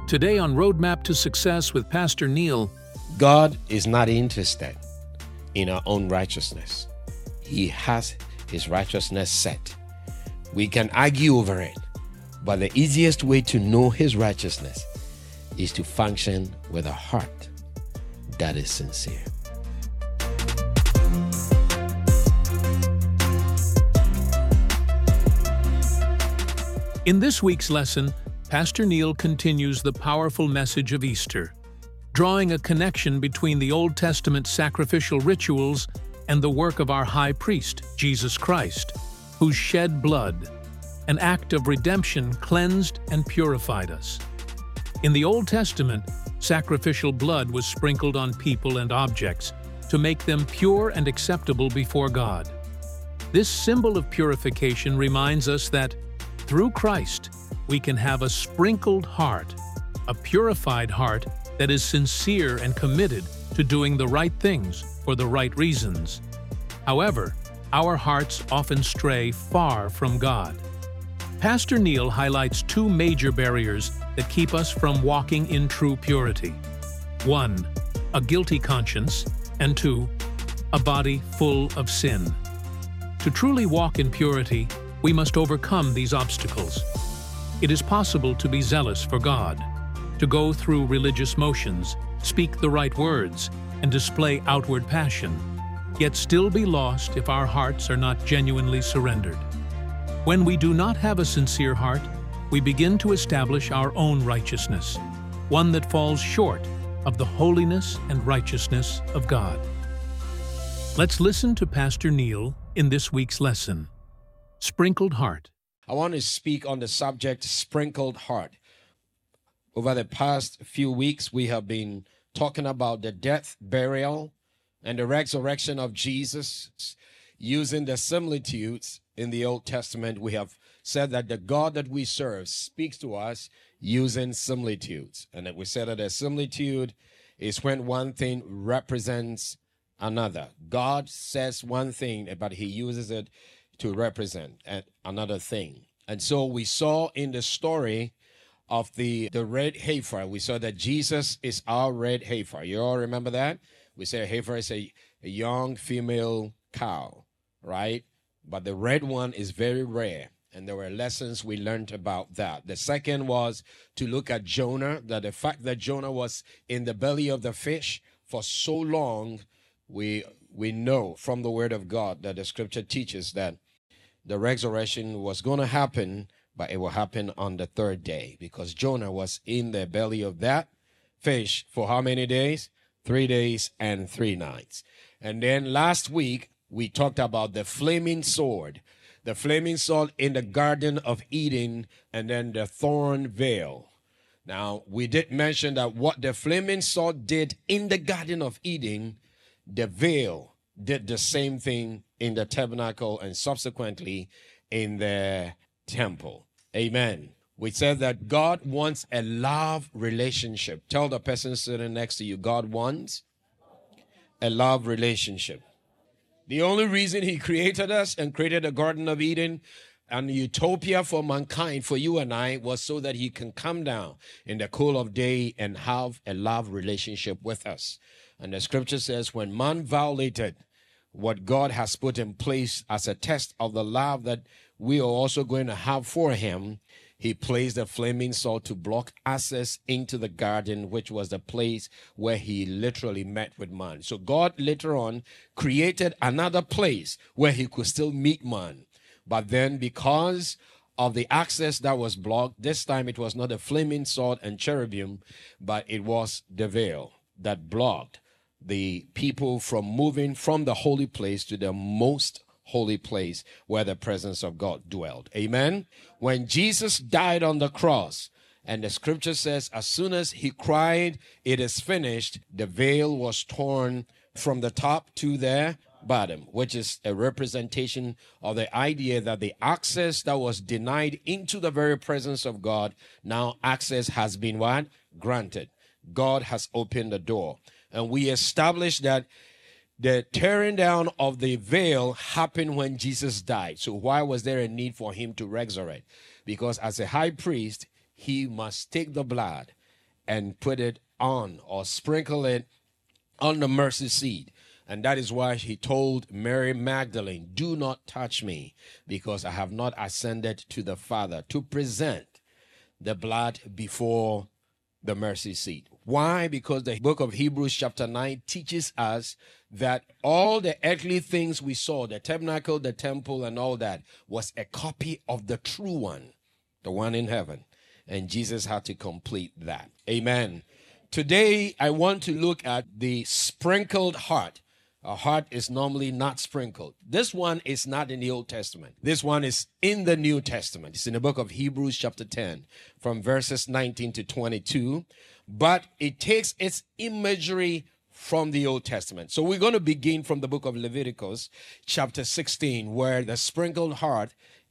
Today on Roadmap to Success with Pastor Neil. God is not interested in our own righteousness. He has his righteousness set. We can argue over it, but the easiest way to know his righteousness is to function with a heart that is sincere. In this week's lesson, Pastor Neil continues the powerful message of Easter, drawing a connection between the Old Testament sacrificial rituals and the work of our high priest, Jesus Christ, who shed blood, an act of redemption cleansed and purified us. In the Old Testament, sacrificial blood was sprinkled on people and objects to make them pure and acceptable before God. This symbol of purification reminds us that, through Christ, we can have a sprinkled heart, a purified heart that is sincere and committed to doing the right things for the right reasons. However, our hearts often stray far from God. Pastor Neil highlights two major barriers that keep us from walking in true purity. 1. A guilty conscience, and 2. A body full of sin. To truly walk in purity, we must overcome these obstacles. It is possible to be zealous for God, to go through religious motions, speak the right words, and display outward passion, yet still be lost if our hearts are not genuinely surrendered. When we do not have a sincere heart, we begin to establish our own righteousness, one that falls short of the holiness and righteousness of God. Let's listen to Pastor Neil in this week's lesson. Sprinkled Heart. I want to speak on the subject sprinkled heart. Over the past few weeks, we have been talking about the death, burial, and the resurrection of Jesus. Using the similitudes in the Old Testament, we have said that the God that we serve speaks to us using similitudes. And that we said that a similitude is when one thing represents another. God says one thing, but he uses it to represent another thing. And so we saw in the story of the red heifer, we saw that Jesus is our red heifer. You all remember that? We say a heifer is a young female cow, right? But the red one is very rare. And there were lessons we learned about that. The second was to look at Jonah, that the fact that Jonah was in the belly of the fish for so long, we know from the word of God that the scripture teaches that the resurrection was going to happen, but it will happen on the third day, because Jonah was in the belly of that fish for how many days? 3 days and 3 nights. And then last week, we talked about the flaming sword in the Garden of Eden, and then the thorn veil. Now, we did mention that what the flaming sword did in the Garden of Eden, the veil did the same thing in the tabernacle and subsequently in the temple. Amen. We said that God wants a love relationship. Tell the person sitting next to you, God wants a love relationship. The only reason he created us and created the Garden of Eden and utopia for mankind, for you and I, was so that he can come down in the cool of day and have a love relationship with us. And the scripture says when man violated what God has put in place as a test of the love that we are also going to have for him, he placed a flaming sword to block access into the garden, which was the place where he literally met with man. So God later on created another place where he could still meet man. But then because of the access that was blocked, this time it was not a flaming sword and cherubim, but it was the veil that blocked the people from moving from the holy place to the most holy place where the presence of God dwelled. Amen. When Jesus died on the cross, and the scripture says, as soon as he cried, "It is finished," the veil was torn from the top to the bottom, which is a representation of the idea that the access that was denied into the very presence of God, now access has been what? Granted. God has opened the door. And we established that the tearing down of the veil happened when Jesus died. So why was there a need for him to resurrect? Because as a high priest, he must take the blood and put it on or sprinkle it on the mercy seat. And that is why he told Mary Magdalene, do not touch me, because I have not ascended to the Father, to present the blood before the mercy seat. Why? Because the book of Hebrews chapter 9 teaches us that all the earthly things we saw, the tabernacle, the temple, and all that, was a copy of the true one, the one in heaven. And Jesus had to complete that. Amen. Today, I want to look at the sprinkled heart. A heart is normally not sprinkled. This one is not in the Old Testament. This one is in the New Testament. It's in the book of Hebrews chapter 10 from verses 19 to 22. But it takes its imagery from the Old Testament. So we're going to begin from the book of Leviticus chapter 16, where the sprinkled heart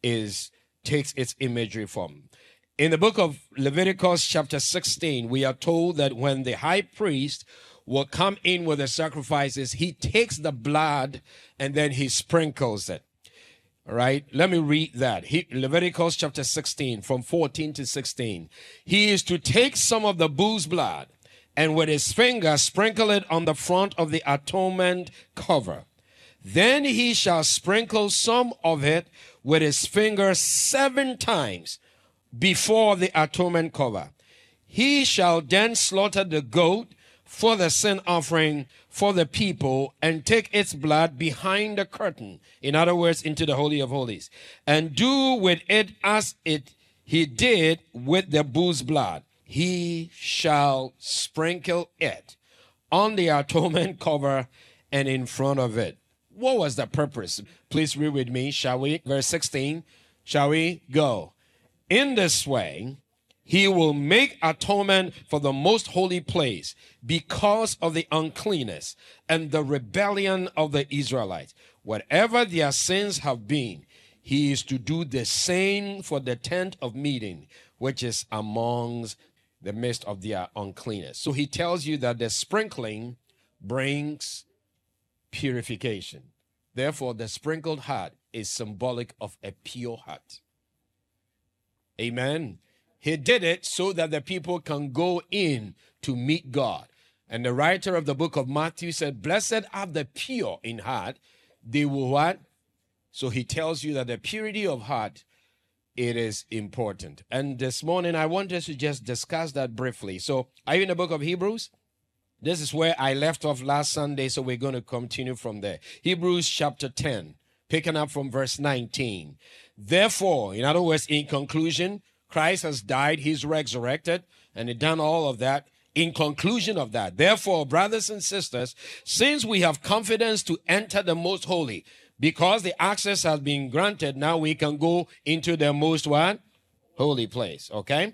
takes its imagery from. In the book of Leviticus chapter 16, we are told that when the high priest will come in with the sacrifices, he takes the blood and then he sprinkles it. All right, let me read that. Leviticus chapter 16 from 14 to 16. He is to take some of the bull's blood and with his finger sprinkle it on the front of the atonement cover. Then he shall sprinkle some of it with his finger 7 times before the atonement cover. He shall then slaughter the goat for the sin offering for the people and take its blood behind the curtain, in other words, into the Holy of Holies, and do with it as he did with the bull's blood. He shall sprinkle it on the atonement cover and in front of it. What was the purpose? Please read with me, shall we? Verse 16, shall we? Go. In this way, he will make atonement for the most holy place because of the uncleanness and the rebellion of the Israelites. Whatever their sins have been, he is to do the same for the tent of meeting, which is amongst the midst of their uncleanness. So he tells you that the sprinkling brings purification. Therefore, the sprinkled heart is symbolic of a pure heart. Amen. He did it so that the people can go in to meet God. And the writer of the book of Matthew said, blessed are the pure in heart. They will what? So he tells you that the purity of heart, it is important. And this morning, I want us to just discuss that briefly. So are you in the book of Hebrews? This is where I left off last Sunday, so we're going to continue from there. Hebrews chapter 10, picking up from verse 19. Therefore, in other words, in conclusion, Christ has died, he's resurrected, and he done all of that. In conclusion of that, therefore, brothers and sisters, since we have confidence to enter the most holy, because the access has been granted, now we can go into the most what? Holy place, okay?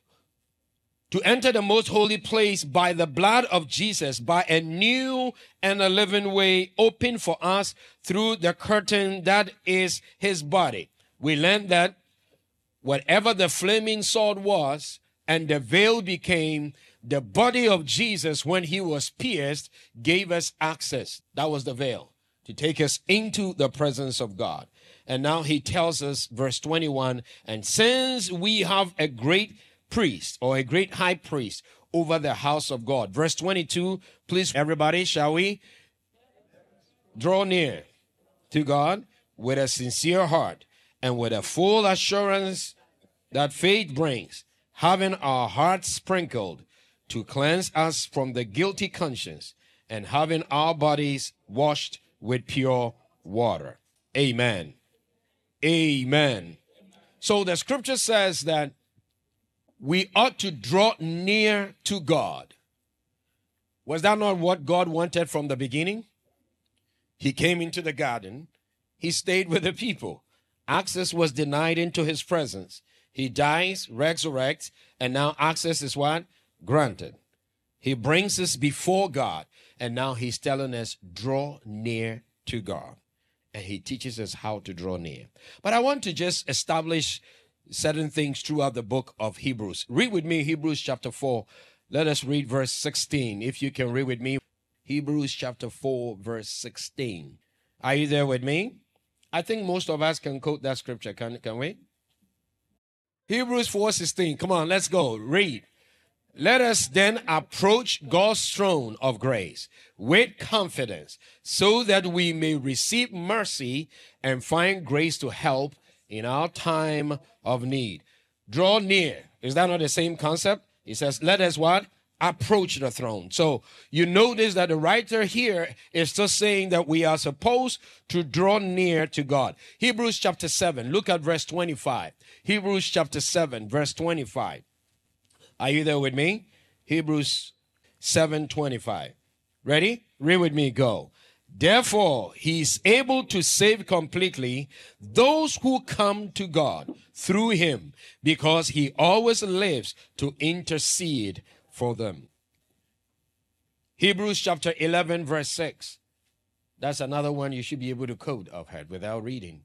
To enter the most holy place by the blood of Jesus, by a new and a living way open for us through the curtain that is his body. We learned that whatever the flaming sword was and the veil became, the body of Jesus, when he was pierced, gave us access. That was the veil, to take us into the presence of God. And now he tells us, verse 21, and since we have a great priest or a great high priest over the house of God. Verse 22, please, everybody, shall we? Draw near to God with a sincere heart and with a full assurance that faith brings, having our hearts sprinkled to cleanse us from the guilty conscience, and having our bodies washed with pure water. Amen. Amen. So the scripture says that we ought to draw near to God. Was that not what God wanted from the beginning? He came into the garden. He stayed with the people. Access was denied into his presence. He dies, resurrects, and now access is what? Granted. He brings us before God, and now he's telling us, draw near to God. And he teaches us how to draw near. But I want to just establish certain things throughout the book of Hebrews. Read with me Hebrews chapter 4. Let us read verse 16. If you can read with me. Hebrews chapter 4, verse 16. Are you there with me? I think most of us can quote that scripture. Can we? Hebrews 4:16. Come on, let's go. Read. Let us then approach God's throne of grace with confidence so that we may receive mercy and find grace to help in our time of need. Draw near. Is that not the same concept? He says, let us what? Approach the throne. So you notice that the writer here is just saying that we are supposed to draw near to God. Hebrews chapter 7, look at verse 25. Hebrews chapter 7, verse 25. Are you there with me? Hebrews 7:25. Ready? Read with me, go. Therefore, he is able to save completely those who come to God through him, because he always lives to intercede for them. Hebrews chapter 11, verse 6. That's another one you should be able to quote offhand without reading.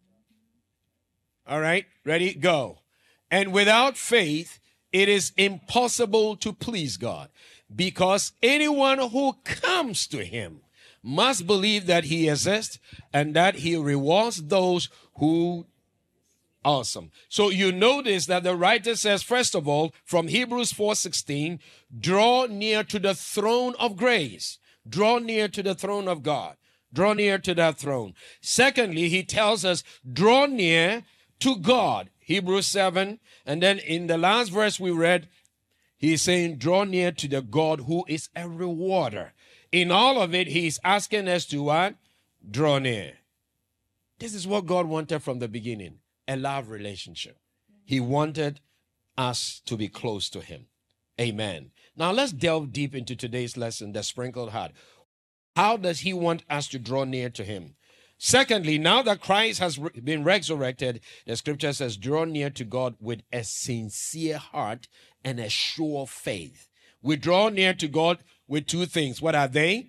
All right, ready? Go. And without faith, it is impossible to please God, because anyone who comes to him must believe that he exists and that he rewards those who. Awesome. So you notice that the writer says, first of all, from Hebrews 4:16, draw near to the throne of grace. Draw near to the throne of God. Draw near to that throne. Secondly, he tells us, draw near to God. Hebrews 7. And then in the last verse we read, he's saying, draw near to the God who is a rewarder. In all of it, he's asking us to what? Draw near. This is what God wanted from the beginning, a love relationship. He wanted us to be close to him. Amen. Now let's delve deep into today's lesson, the sprinkled heart. How does he want us to draw near to him? Secondly, now that Christ has been resurrected, the scripture says, draw near to God with a sincere heart and a sure faith. We draw near to God with two things. What are they?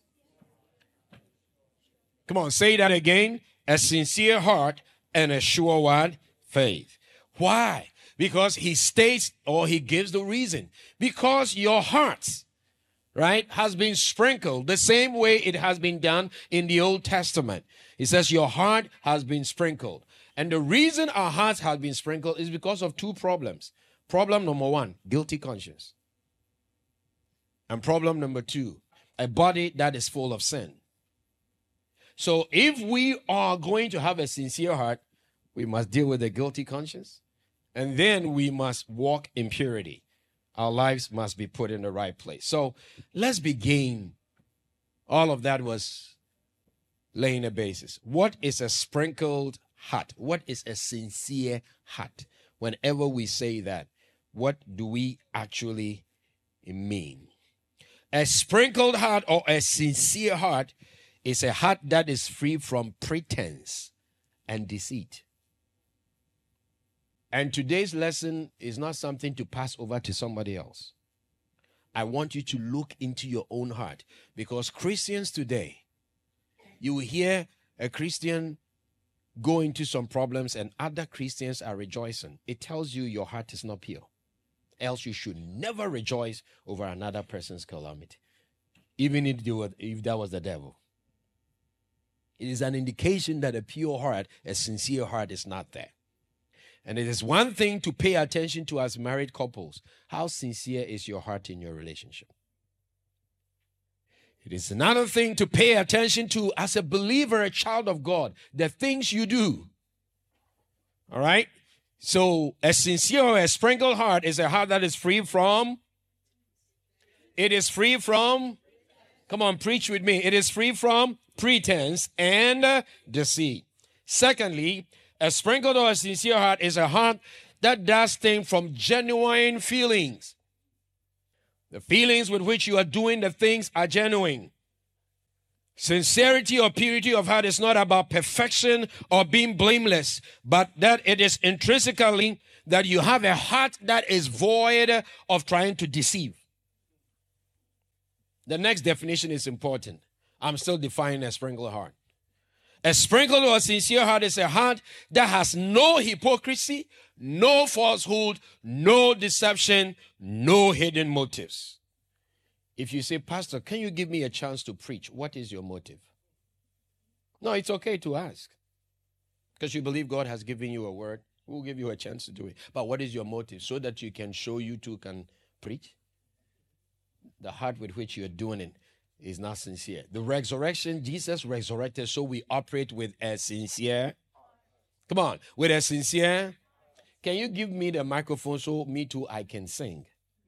Come on, say that again. A sincere heart and a sure what? Faith. Why? Because he states, or he gives the reason. Because your hearts, right, has been sprinkled the same way it has been done in the Old Testament. He says your heart has been sprinkled. And the reason our hearts have been sprinkled is because of two problems. Problem number one, guilty conscience. And problem number two, a body that is full of sin. So if we are going to have a sincere heart, we must deal with a guilty conscience. And then we must walk in purity. Our lives must be put in the right place. So let's begin. All of that was laying a basis. What is a sprinkled heart? What is a sincere heart? Whenever we say that, what do we actually mean? A sprinkled heart or a sincere heart is a heart that is free from pretense and deceit. And today's lesson is not something to pass over to somebody else. I want you to look into your own heart, because Christians today, you will hear a Christian go into some problems and other Christians are rejoicing. It tells you your heart is not pure. Else you should never rejoice over another person's calamity, even if that was the devil. It is an indication that a pure heart, a sincere heart is not there. And it is one thing to pay attention to as married couples. How sincere is your heart in your relationship? It is another thing to pay attention to as a believer, a child of God, the things you do. All right? So a sincere or a sprinkled heart is a heart that is free from, it is free from, come on, preach with me. It is free from pretense and deceit. Secondly, a sprinkled or a sincere heart is a heart that does things from genuine feelings. The feelings with which you are doing the things are genuine. Sincerity or purity of heart is not about perfection or being blameless, but that it is intrinsically that you have a heart that is void of trying to deceive. The next definition is important. I'm still defining a sprinkled heart. A sprinkled or sincere heart is a heart that has no hypocrisy, no falsehood, no deception, no hidden motives. If you say, Pastor, can you give me a chance to preach? What is your motive? No, it's okay to ask. Because you believe God has given you a word. We'll give you a chance to do it. But what is your motive? So that you can show you too can preach. The heart with which you're doing it is not sincere. The resurrection, Jesus resurrected, so we operate with a sincere. Come on, with a sincere. Can you give me the microphone so me too I can sing?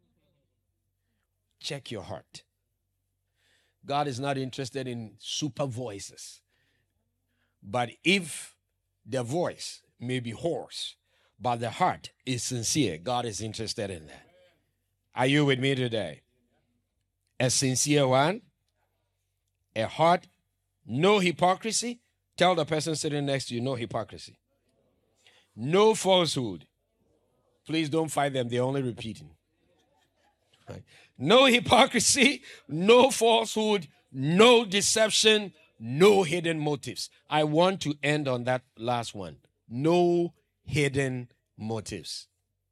Check your heart. God is not interested in super voices. But if the voice may be hoarse, but the heart is sincere, God is interested in that. Are you with me today? A sincere one, a heart, no hypocrisy. Tell the person sitting next to you, no hypocrisy. No falsehood. Please don't fight them, they're only repeating. Right? No hypocrisy, no falsehood, no deception, no hidden motives. I want to end on that last one. No hidden motives.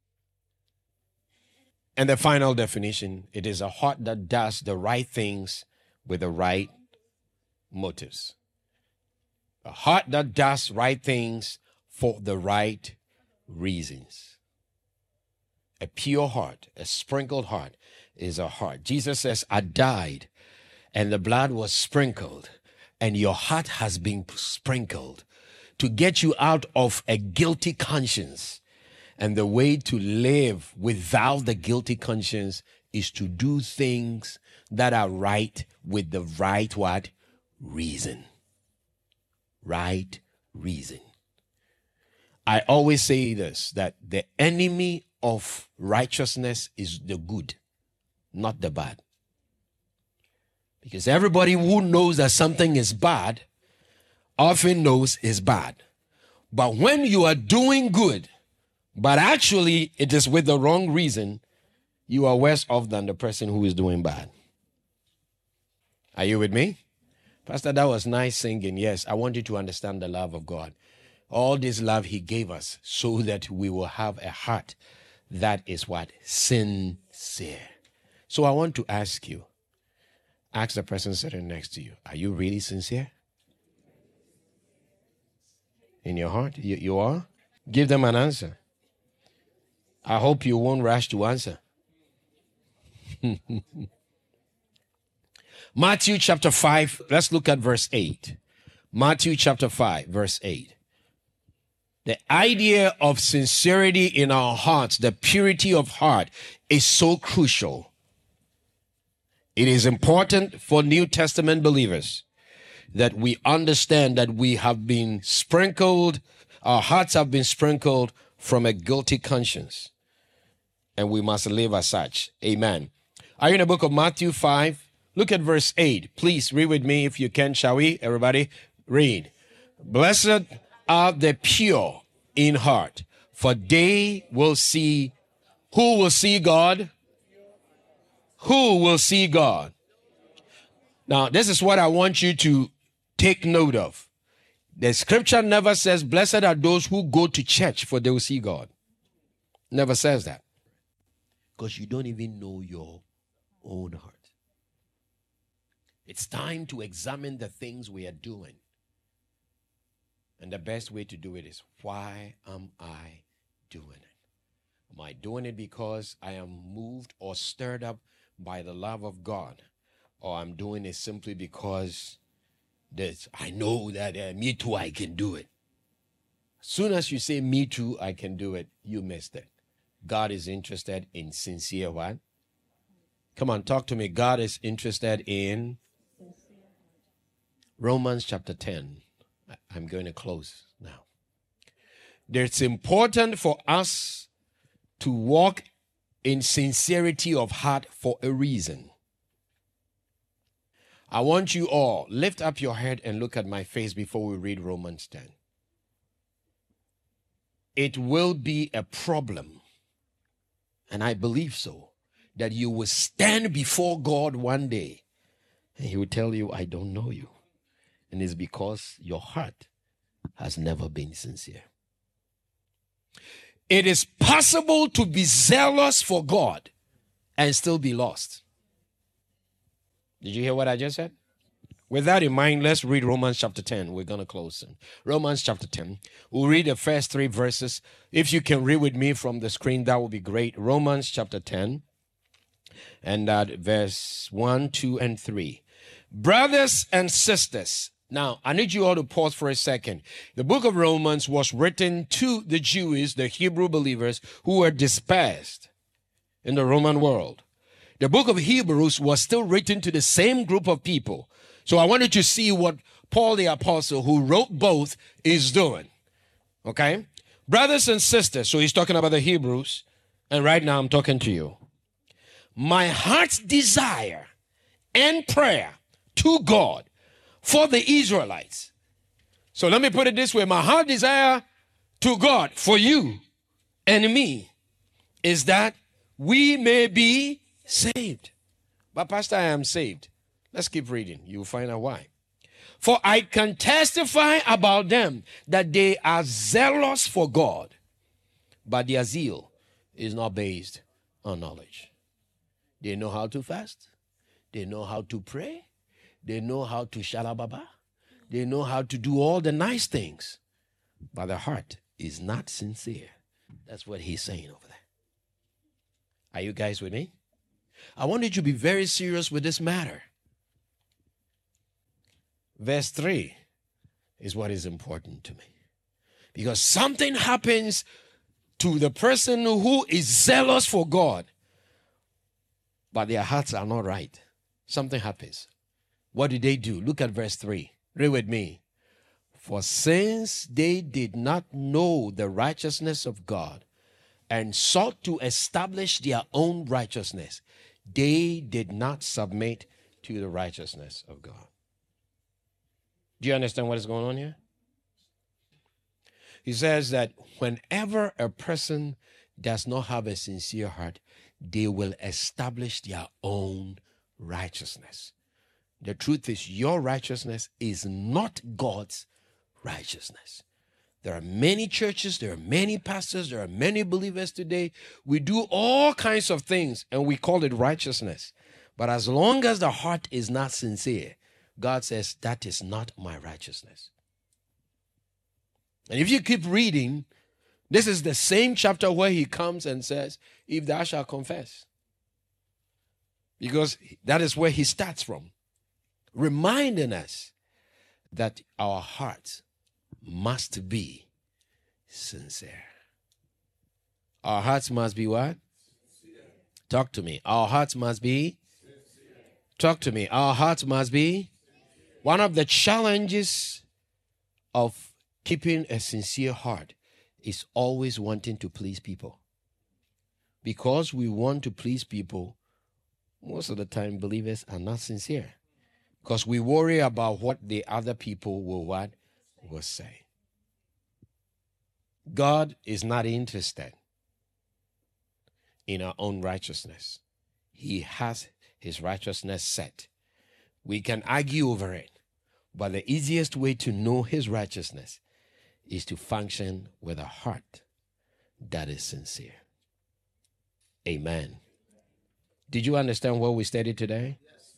And the final definition, it is a heart that does the right things with the right motives. A heart that does right things for the right reasons. A pure heart, a sprinkled heart is a heart. Jesus says, I died and the blood was sprinkled and your heart has been sprinkled to get you out of a guilty conscience. And the way to live without the guilty conscience is to do things that are right with the right what? Reason. Right reason. I always say this, that the enemy of righteousness is the good, not the bad. Because everybody who knows that something is bad often knows it's bad. But when you are doing good, but actually it is with the wrong reason, you are worse off than the person who is doing bad. Are you with me? Pastor, that was nice singing. Yes, I want you to understand the love of God. All this love he gave us so that we will have a heart that is what? Sincere. So I want to ask you, ask the person sitting next to you, are you really sincere? In your heart? You are? Give them an answer. I hope you won't rush to answer. Matthew chapter 5, let's look at verse 8. Matthew chapter 5, verse 8. The idea of sincerity in our hearts, the purity of heart, is so crucial. It is important for New Testament believers that we understand that we have been sprinkled, our hearts have been sprinkled from a guilty conscience, and we must live as such. Amen. Are you in the book of Matthew 5? Look at verse 8. Please read with me if you can, shall we? Everybody, read. Blessed are the pure in heart, for they will see. Who will see God? Who will see God? Now, this is what I want you to take note of. The scripture never says, blessed are those who go to church, for they will see God. Never says that. Because you don't even know your own heart. It's time to examine the things we are doing. And the best way to do it is, why am I doing it? Am I doing it because I am moved or stirred up by the love of God? Or I'm doing it simply because I know that me too, I can do it. As soon as you say, me too, I can do it, you missed it. God is interested in sincere what? Come on, talk to me. God is interested in Romans chapter 10. I'm going to close now. It's important for us to walk in sincerity of heart for a reason. I want you all, lift up your head and look at my face before we read Romans 10. It will be a problem, and I believe so, that you will stand before God one day and he will tell you, I don't know you. And it's because your heart has never been sincere. It is possible to be zealous for God and still be lost. Did you hear what I just said? With that in mind, let's read Romans chapter 10. We're going to close soon. Romans chapter 10. We'll read the first 3 verses. If you can read with me from the screen, that would be great. Romans chapter 10. And verse 1, 2, and 3. Brothers and sisters. Now, I need you all to pause for a second. The book of Romans was written to the Jews, the Hebrew believers, who were dispersed in the Roman world. The book of Hebrews was still written to the same group of people. So I wanted to see what Paul the Apostle, who wrote both, is doing. Okay? Brothers and sisters, so he's talking about the Hebrews, and right now I'm talking to you. My heart's desire and prayer to God for the Israelites. So let me put it this way. My heart desire to God for you and me is that we may be saved. But Pastor, I am saved. Let's keep reading. You'll find out why. For I can testify about them that they are zealous for God, but their zeal is not based on knowledge. They know how to fast. They know how to pray. They know how to shalababa. They know how to do all the nice things. But the heart is not sincere. That's what he's saying over there. Are you guys with me? I want you to be very serious with this matter. Verse 3 is what is important to me. Because something happens to the person who is zealous for God, but their hearts are not right. Something happens. What do they do? Look at verse 3. Read with me. For since they did not know the righteousness of God and sought to establish their own righteousness, they did not submit to the righteousness of God. Do you understand what is going on here? He says that whenever a person does not have a sincere heart, they will establish their own righteousness. The truth is, your righteousness is not God's righteousness. There are many churches, there are many pastors, there are many believers today. We do all kinds of things and we call it righteousness. But as long as the heart is not sincere, God says, that is not my righteousness. And if you keep reading, this is the same chapter where he comes and says, if thou shalt confess. Because that is where he starts from, reminding us that our hearts must be sincere. Our hearts must be what? Sincere. Talk to me. Our hearts must be sincere. Talk to me. Our hearts must be. One of the challenges of keeping a sincere heart is always wanting to please people. Because we want to please people, most of the time believers are not sincere. Because we worry about what the other people will say. God is not interested in our own righteousness. He has his righteousness set. We can argue over it, but the easiest way to know his righteousness is to function with a heart that is sincere. Amen. Did you understand what we studied today? Yes.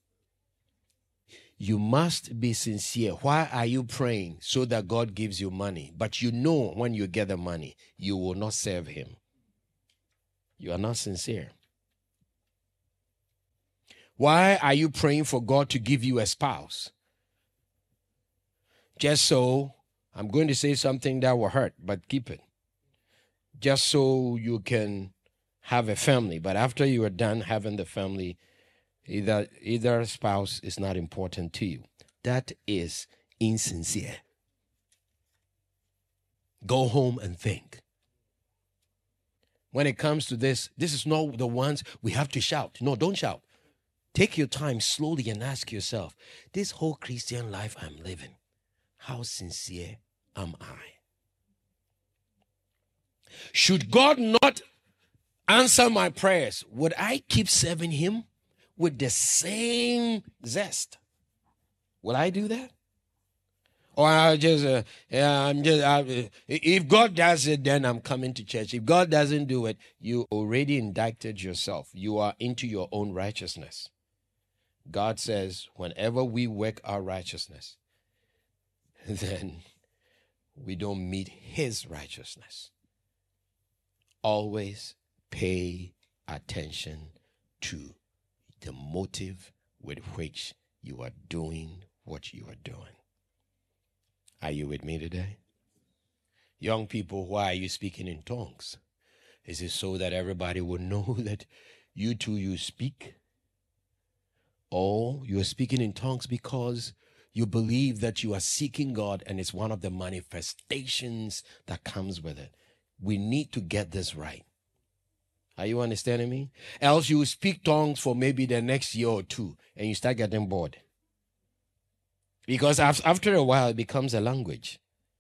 You must be sincere. Why are you praying? So that God gives you money. But you know when you get the money, you will not serve him. You are not sincere. Why are you praying for God to give you a spouse? Just so, I'm going to say something that will hurt, but keep it. Just so you can have a family. But after you are done having the family, either spouse is not important to you. That is insincere. Go home and think. When it comes to this is not the ones we have to shout. No, don't shout. Take your time slowly and ask yourself, this whole Christian life I'm living, how sincere am I? Should God not answer my prayers, would I keep serving him with the same zest? Will I do that? Or if God does it, then I'm coming to church. If God doesn't do it, you already indicted yourself. You are into your own righteousness. God says, whenever we work our righteousness, then we don't meet his righteousness. Always pay attention to the motive with which you are doing what you are doing. Are you with me today? Young people, why are you speaking in tongues? Is it so that everybody will know that you speak? Or you're speaking in tongues because you believe that you are seeking God and it's one of the manifestations that comes with it. We need to get this right. Are you understanding me? Else you will speak tongues for maybe the next year or two and you start getting bored. Because after a while it becomes a language.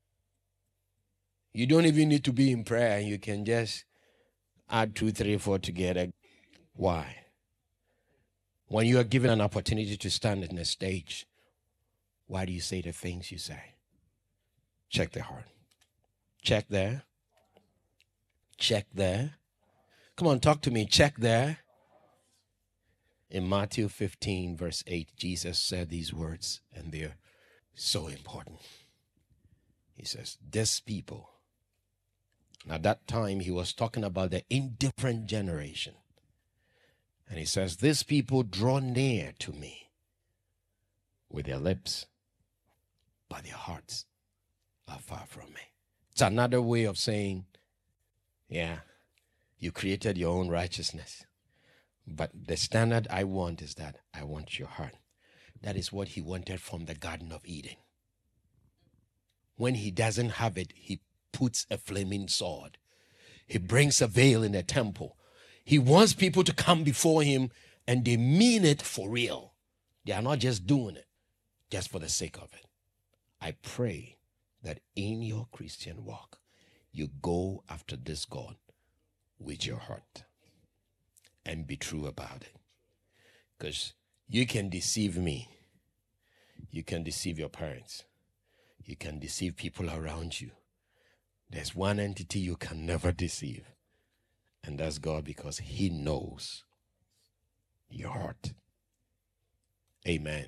You don't even need to be in prayer and you can just add 2, 3, 4 together. Why? When you are given an opportunity to stand on a stage, why do you say the things you say? Check the heart. Check there. Check there. Come on, talk to me. Check there. In Matthew 15, verse 8, Jesus said these words, and they're so important. He says, this people. At that time, he was talking about the indifferent generation. And he says, this people draw near to me with their lips, but their hearts are far from me. It's another way of saying, yeah, you created your own righteousness. But the standard I want is that I want your heart. That is what he wanted from the Garden of Eden. When he doesn't have it, he puts a flaming sword. He brings a veil in the temple. He wants people to come before him and they mean it for real. They are not just doing it just for the sake of it. I pray that in your Christian walk, you go after this God with your heart and be true about it. Because you can deceive me. You can deceive your parents. You can deceive people around you. There's one entity you can never deceive. And that's God, because he knows your heart. Amen.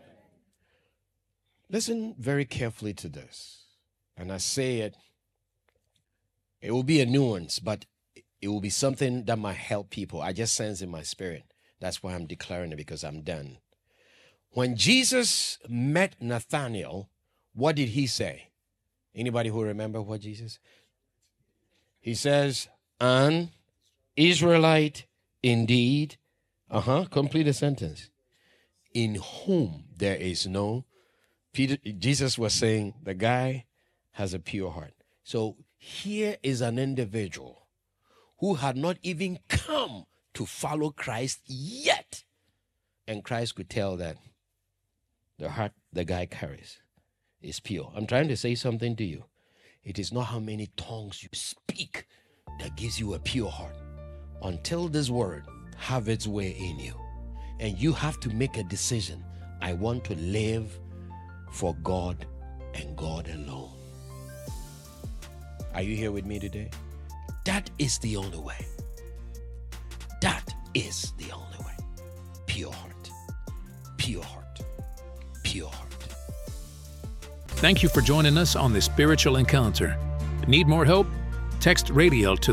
Listen very carefully to this. And I say it, it will be a nuance, but it will be something that might help people. I just sense in my spirit. That's why I'm declaring it, because I'm done. When Jesus met Nathanael, what did he say? Anybody who remember what Jesus? He says, an Israelite indeed. Complete the sentence. In whom there is no. Jesus was saying the guy has a pure heart. So here is an individual who had not even come to follow Christ yet. And Christ could tell that the heart the guy carries is pure. I'm trying to say something to you. It is not how many tongues you speak that gives you a pure heart. Until this word have its way in you. And you have to make a decision. I want to live for God and God alone. Are you here with me today? That is the only way. That is the only way. Pure heart. Pure heart. Pure heart. Thank you for joining us on this spiritual encounter. Need more help? Text RADIAL to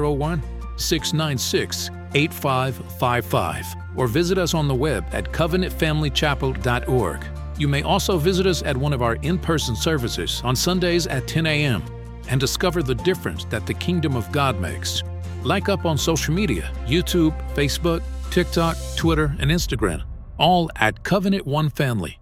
301-696-8555 or visit us on the web at covenantfamilychapel.org. You may also visit us at one of our in-person services on Sundays at 10 a.m. and discover the difference that the kingdom of God makes. Like up on social media, YouTube, Facebook, TikTok, Twitter, and Instagram, all at Covenant One Family.